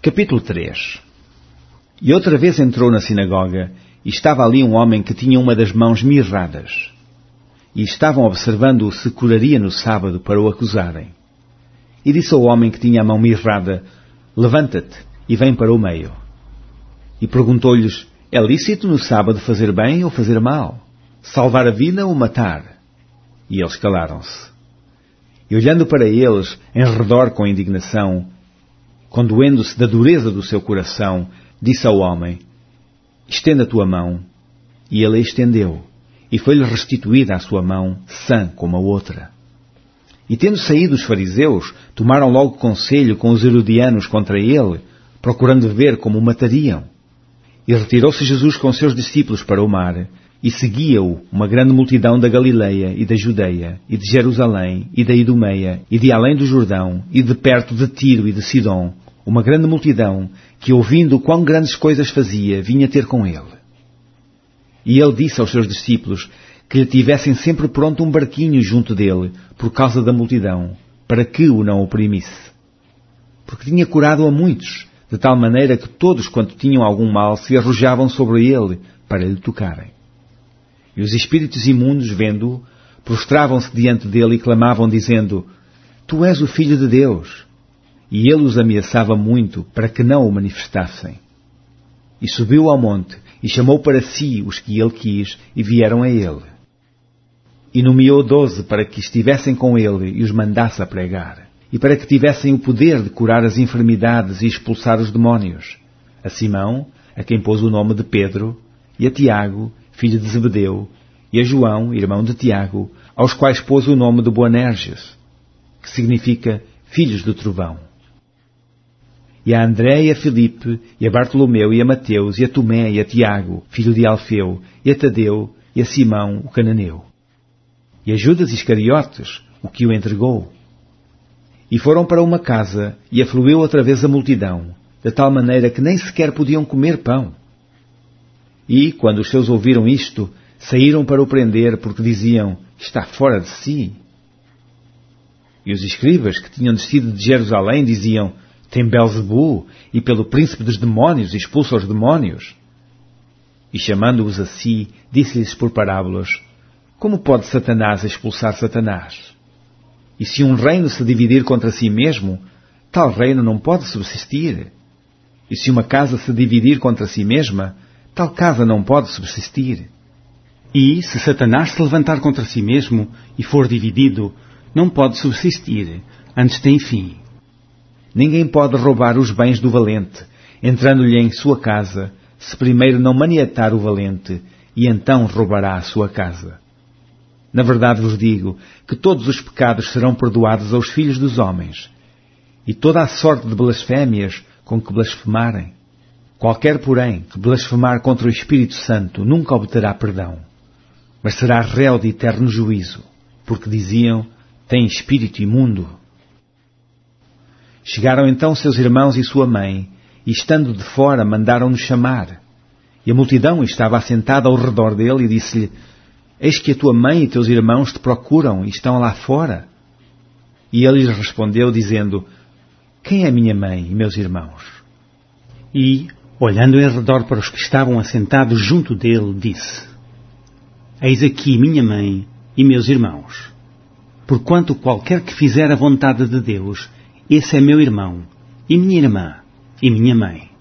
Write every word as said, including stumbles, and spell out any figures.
Capítulo três. E outra vez entrou na sinagoga, e estava ali um homem que tinha uma das mãos mirradas. E estavam observando-o se curaria no sábado para o acusarem. E disse ao homem que tinha a mão mirrada: levanta-te e vem para o meio. E perguntou-lhes: é lícito no sábado fazer bem ou fazer mal? Salvar a vida ou matar? E eles calaram-se. E olhando para eles, em redor com indignação, condoendo-se da dureza do seu coração, disse ao homem: estenda a tua mão. E ele a estendeu, e foi-lhe restituída a sua mão, sã como a outra. E tendo saído os fariseus, tomaram logo conselho com os herodianos contra ele, procurando ver como o matariam. E retirou-se Jesus com seus discípulos para o mar, e seguia-o uma grande multidão da Galileia e da Judeia, e de Jerusalém, e da Idumeia, e de além do Jordão, e de perto de Tiro e de Sidom, uma grande multidão, que ouvindo quão grandes coisas fazia, vinha ter com ele. E ele disse aos seus discípulos que lhe tivessem sempre pronto um barquinho junto dele, por causa da multidão, para que o não oprimisse. Porque tinha curado a muitos, de tal maneira que todos quanto tinham algum mal se arrojavam sobre ele, para lhe tocarem. E os espíritos imundos, vendo-o, prostravam-se diante dele e clamavam, dizendo: tu és o Filho de Deus. E ele os ameaçava muito, para que não o manifestassem. E subiu ao monte, e chamou para si os que ele quis, e vieram a ele. E nomeou doze para que estivessem com ele e os mandasse a pregar, e para que tivessem o poder de curar as enfermidades e expulsar os demónios: a Simão, a quem pôs o nome de Pedro, e a Tiago, filho de Zebedeu, e a João, irmão de Tiago, aos quais pôs o nome de Boanerges, que significa filhos do trovão. E a André e a Filipe, e a Bartolomeu e a Mateus, e a Tomé e a Tiago, filho de Alfeu, e a Tadeu, e a Simão, o cananeu. E a Judas Iscariotes, o que o entregou. E foram para uma casa, e afluiu outra vez a multidão, de tal maneira que nem sequer podiam comer pão. E, quando os seus ouviram isto, saíram para o prender, porque diziam: está fora de si. E os escribas, que tinham descido de Jerusalém, diziam: tem Belzebu, e pelo príncipe dos demónios expulsa os demónios. E chamando-os a si, disse-lhes por parábolas: como pode Satanás expulsar Satanás? E se um reino se dividir contra si mesmo, tal reino não pode subsistir. E se uma casa se dividir contra si mesma, tal casa não pode subsistir. E, se Satanás se levantar contra si mesmo e for dividido, não pode subsistir, antes tem fim. Ninguém pode roubar os bens do valente, entrando-lhe em sua casa, se primeiro não maniatar o valente, e então roubará a sua casa. Na verdade vos digo que todos os pecados serão perdoados aos filhos dos homens, e toda a sorte de blasfémias com que blasfemarem. Qualquer, porém, que blasfemar contra o Espírito Santo nunca obterá perdão, mas será réu de eterno juízo, porque diziam: tem espírito imundo. Chegaram então seus irmãos e sua mãe, e estando de fora mandaram-nos chamar. E a multidão estava assentada ao redor dele e disse-lhe: eis que a tua mãe e teus irmãos te procuram e estão lá fora. E ele lhes respondeu, dizendo: quem é minha mãe e meus irmãos? E, olhando em redor para os que estavam assentados junto dele, disse: eis aqui minha mãe e meus irmãos. Porquanto qualquer que fizer a vontade de Deus, esse é meu irmão, e minha irmã, e minha mãe.